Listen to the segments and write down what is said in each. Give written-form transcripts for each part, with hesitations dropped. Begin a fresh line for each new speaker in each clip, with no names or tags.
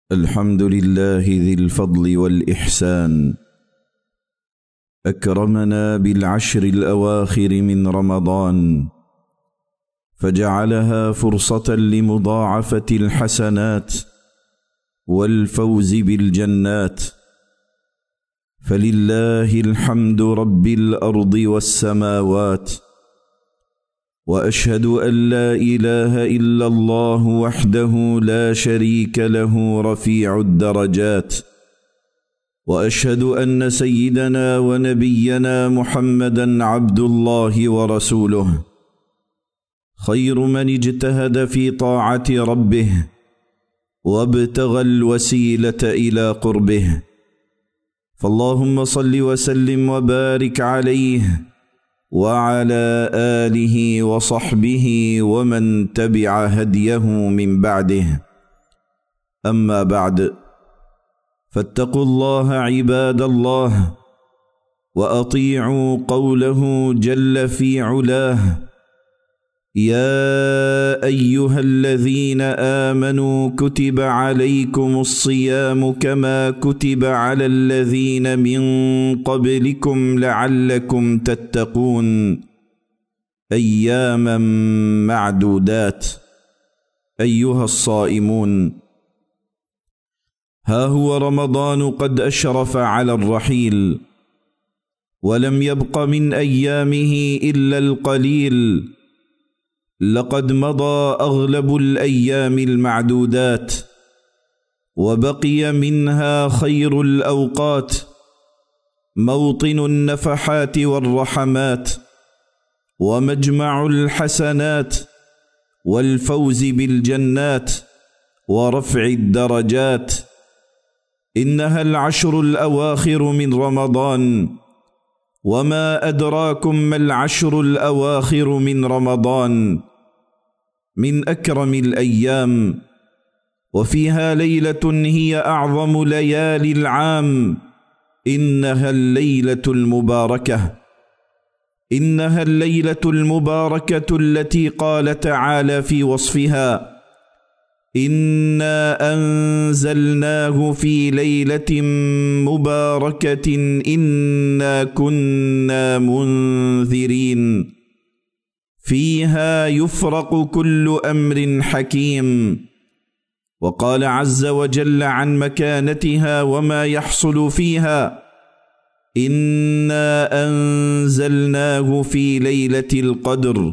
الحمد لله ذي الفضل والإحسان، أكرمنا بالعشر الأواخر من رمضان، فجعلها فرصة لمضاعفة الحسنات والفوز بالجنات. فلله الحمد رب الأرض والسماوات، وأشهد أن لا إله إلا الله وحده لا شريك له رفيع الدرجات، وأشهد أن سيدنا ونبينا محمدًا عبد الله ورسوله، خير من اجتهد في طاعة ربه وابتغى الوسيلة إلى قربه. فاللهم صل وسلم وبارك عليه وعلى آله وصحبه ومن تبع هديه من بعده. أما بعد، فاتقوا الله عباد الله، وأطيعوا قوله جل في علاه: يا أيها الذين آمنوا كتب عليكم الصيام كما كتب على الذين من قبلكم لعلكم تتقون، أياما معدودات. أيها الصائمون، ها هو رمضان قد أشرف على الرحيل، ولم يبق من أيامه إلا القليل. لقد مضى أغلب الأيام المعدودات، وبقي منها خير الأوقات، موطن النفحات والرحمات، ومجمع الحسنات، والفوز بالجنات، ورفع الدرجات. إنها العشر الأواخر من رمضان، وما أدراكم ما العشر الأواخر من رمضان. من أكرم الأيام، وفيها ليلة هي أعظم ليالي العام. إنها الليلة المباركة، إنها الليلة المباركة التي قال تعالى في وصفها: إنا أنزلناه في ليلة مباركة إنا كنا منذرين فيها يفرق كل أمر حكيم. وقال عز وجل عن مكانتها وما يحصل فيها: إنا أنزلناه في ليلة القدر،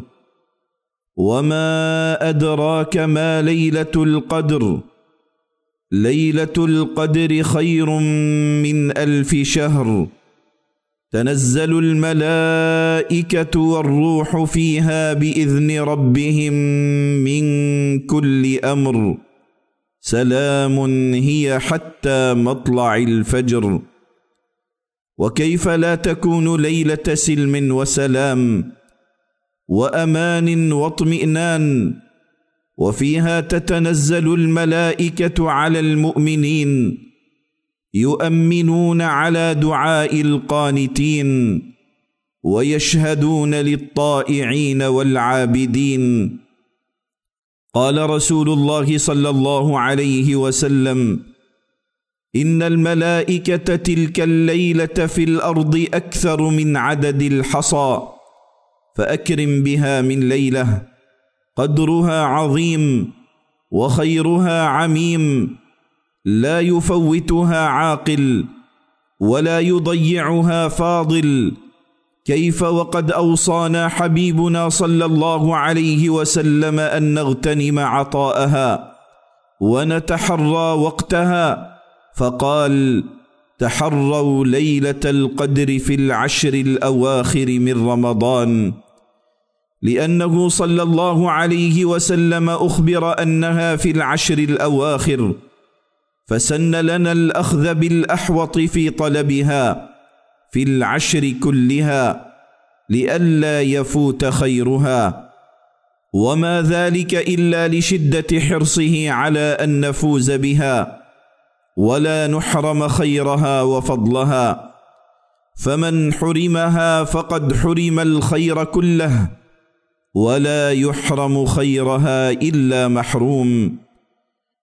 وما أدراك ما ليلة القدر. ليلة القدر خير من 1000 شهر، تنزل الملائكة والروح فيها بإذن ربهم من كل أمر، سلام هي حتى مطلع الفجر. وكيف لا تكون ليلة سلم وسلام وأمان واطمئنان، وفيها تتنزل الملائكة على المؤمنين يؤمنون على دعاء القانتين، ويشهدون للطائعين والعابدين. قال رسول الله صلى الله عليه وسلم: إن الملائكة تلك الليلة في الأرض أكثر من عدد الحصى، فأكرم بها من ليلة قدرها عظيم وخيرها عميم، لا يفوتها عاقل ولا يضيعها فاضل. كيف وقد أوصانا حبيبنا صلى الله عليه وسلم أن نغتنم عطاءها ونتحرى وقتها، فقال: تحروا ليلة القدر في العشر الأواخر من رمضان، لأنه صلى الله عليه وسلم أخبر أنها في العشر الأواخر، فسن لنا الأخذ بالأحوط في طلبها في العشر كلها لئلا يفوت خيرها، وما ذلك إلا لشدة حرصه على أن نفوز بها ولا نحرم خيرها وفضلها. فمن حرمها فقد حرم الخير كله، ولا يحرم خيرها إلا محروم.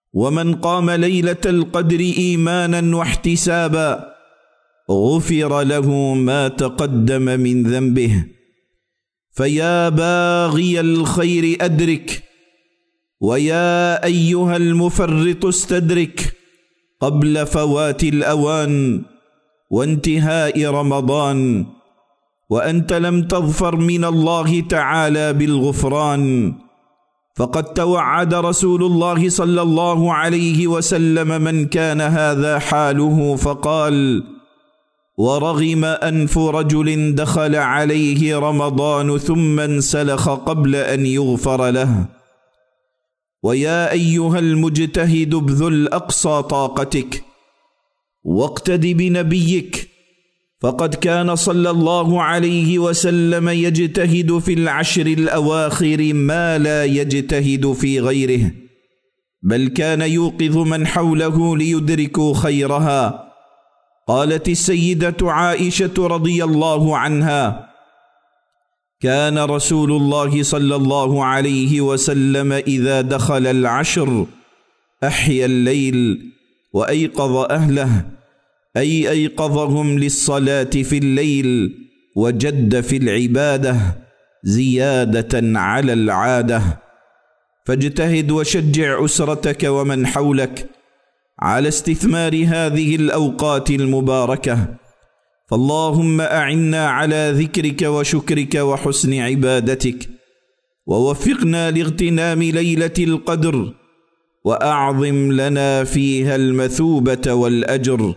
ومن قام ليلة القدر إيمانا واحتسابا غفر له ما تقدم من ذنبه. فيا باغي الخير أدرك، ويا أيها المفرط استدرك قبل فوات الأوان وانتهاء رمضان، وأنت لم تظفر من الله تعالى بالغفران. فقد توعد رسول الله صلى الله عليه وسلم من كان هذا حاله فقال: ورغم أنف رجل دخل عليه رمضان ثم انسلخ قبل أن يغفر له. ويا أيها المجتهد ابذل أقصى طاقتك واقتد بنبيك، فقد كان صلى الله عليه وسلم يجتهد في العشر الأواخر ما لا يجتهد في غيره، بل كان يوقظ من حوله ليدركوا خيرها. قالت السيدة عائشة رضي الله عنها: كان رسول الله صلى الله عليه وسلم إذا دخل العشر أحيا الليل وأيقظ أهله، أي أيقظهم للصلاة في الليل، وجد في العبادة زيادة على العادة. فاجتهد وشجع أسرتك ومن حولك على استثمار هذه الأوقات المباركة. فاللهم أعنا على ذكرك وشكرك وحسن عبادتك، ووفقنا لاغتنام ليلة القدر، وأعظم لنا فيها المثوبة والأجر.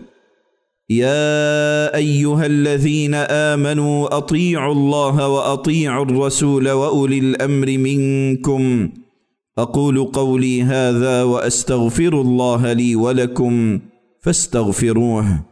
يا أيها الذين آمنوا أطيعوا الله وأطيعوا الرسول وأولي الأمر منكم. أقول قولي هذا وأستغفر الله لي ولكم فاستغفروه.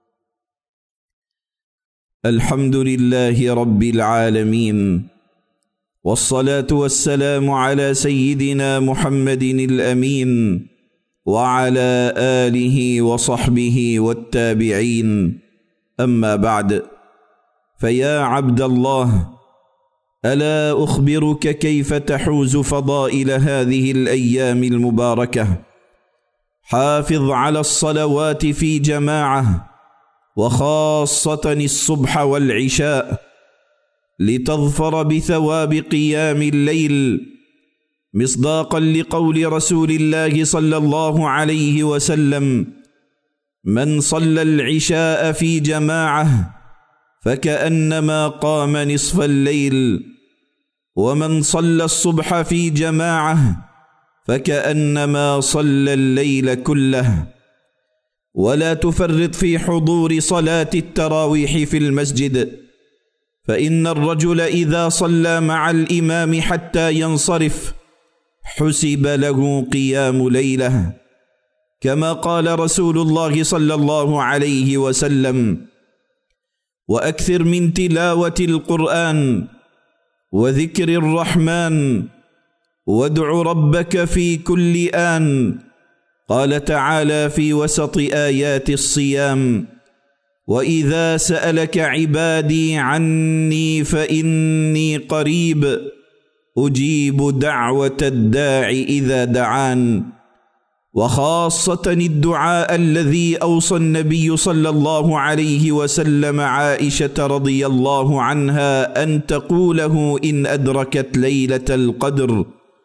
الحمد لله رب العالمين، والصلاة والسلام على سيدنا محمد الأمين وعلى آله وصحبه والتابعين. أما بعد، فيا عبد الله، ألا أخبرك كيف تحوز فضائل هذه الأيام المباركة؟ حافظ على الصلوات في جماعة، وخاصة الصبح والعشاء، لتظفر بثواب قيام الليل، مصداقا لقول رسول الله صلى الله عليه وسلم: من صلى العشاء في جماعة فكأنما قام نصف الليل، ومن صلى الصبح في جماعة فكأنما صلى الليل كله. ولا تفرط في حضور صلاة التراويح في المسجد، فإن الرجل إذا صلى مع الإمام حتى ينصرف حسب له قيام ليلة، كما قال رسول الله صلى الله عليه وسلم: وأكثر من تلاوة القرآن وذكر الرحمن، وادع ربك في كل آن. قال تعالى في وسط آيات الصيام: وإذا سألك عبادي عني فإني قريب أجيب دعوة الداع إذا دعان. وخاصة الدعاء الذي أوصى النبي صلى الله عليه وسلم عائشة رضي الله عنها أن تقوله إن أدركت ليلة القدر: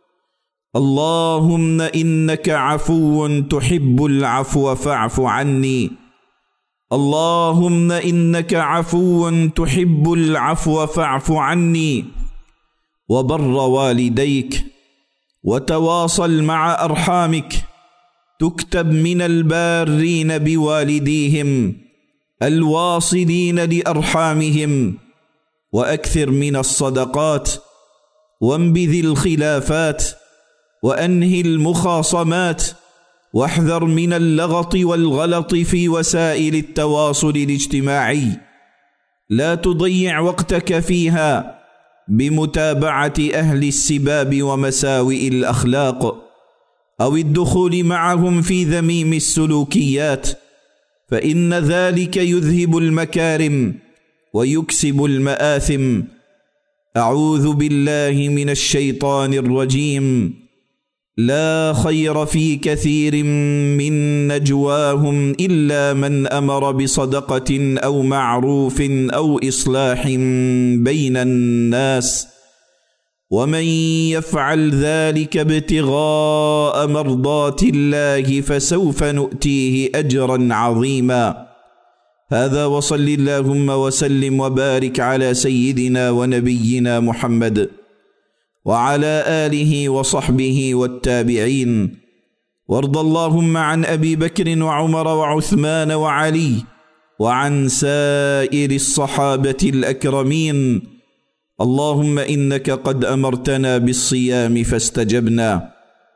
اللهم إنك عفو تحب العفو فاعف عني. اللهم إنك عفو تحب العفو فاعف عني. وبر والديك، وتواصل مع أرحامك، تكتب من البارين بوالديهم الواصلين لأرحامهم. وأكثر من الصدقات، وانبذ الخلافات، وأنهي المخاصمات، واحذر من اللغط والغلط في وسائل التواصل الاجتماعي. لا تضيع وقتك فيها بمتابعة أهل السباب ومساوئ الأخلاق، أو الدخول معهم في ذميم السلوكيات، فإن ذلك يذهب المكارم ويكسب المآثم. أعوذ بالله من الشيطان الرجيم. لا خير في كثير من نجواهم إلا من أمر بصدقة أو معروف أو إصلاح بين الناس، ومن يفعل ذلك ابتغاء مرضات الله فسوف نؤتيه أجرا عظيما. هذا وصل اللهم وسلم وبارك على سيدنا ونبينا محمد وعلى آله وصحبه والتابعين، وارض اللهم عن أبي بكر وعمر وعثمان وعلي وعن سائر الصحابة الأكرمين. اللهم إنك قد أمرتنا بالصيام فاستجبنا،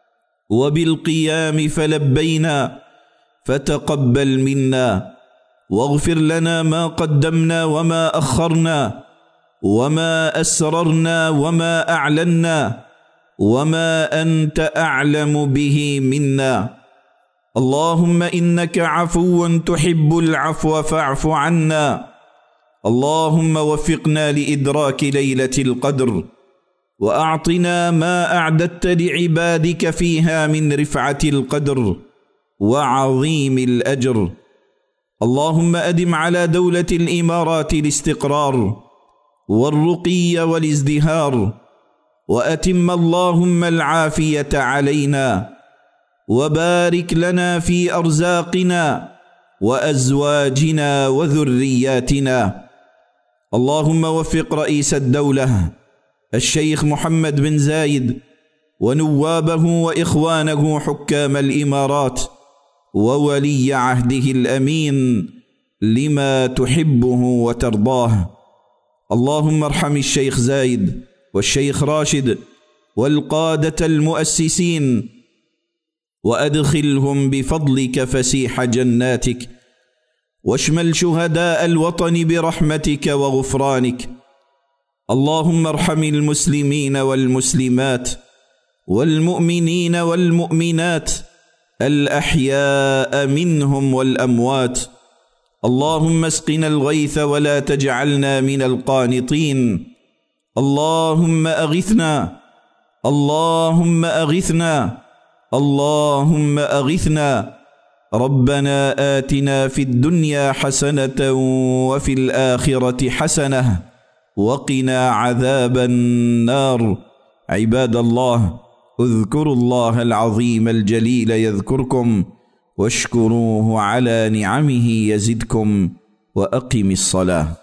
وبالقيام فلبينا، فتقبل منا، واغفر لنا ما قدمنا وما أخرنا، وما أسررنا وما أعلنا، وما أنت أعلم به منا. اللهم إنك عفو تحب العفو فاعف عنا. اللهم وفقنا لإدراك ليلة القدر، وأعطنا ما أعددت لعبادك فيها من رفعة القدر وعظيم الأجر. اللهم أدم على دولة الإمارات الاستقرار والرقي والازدهار، وأتم اللهم العافية علينا، وبارك لنا في أرزاقنا وأزواجنا وذرياتنا. اللهم وفق رئيس الدولة الشيخ محمد بن زايد ونوابه وإخوانه حكام الإمارات وولي عهده الأمين لما تحبه وترضاه. اللهم ارحم الشيخ زايد والشيخ راشد والقادة المؤسسين، وأدخلهم بفضلك فسيح جناتك، واشمل شهداء الوطن برحمتك وغفرانك. اللهم ارحم المسلمين والمسلمات والمؤمنين والمؤمنات الأحياء منهم والأموات. اللهم اسقنا الغيث ولا تجعلنا من القانطين. اللهم أغثنا، اللهم أغثنا، اللهم أغثنا. ربنا آتنا في الدنيا حسنة وفي الآخرة حسنة وقنا عذاب النار. عباد الله، اذكروا الله العظيم الجليل يذكركم، واشكروه على نعمه يزدكم، وأقم الصلاة.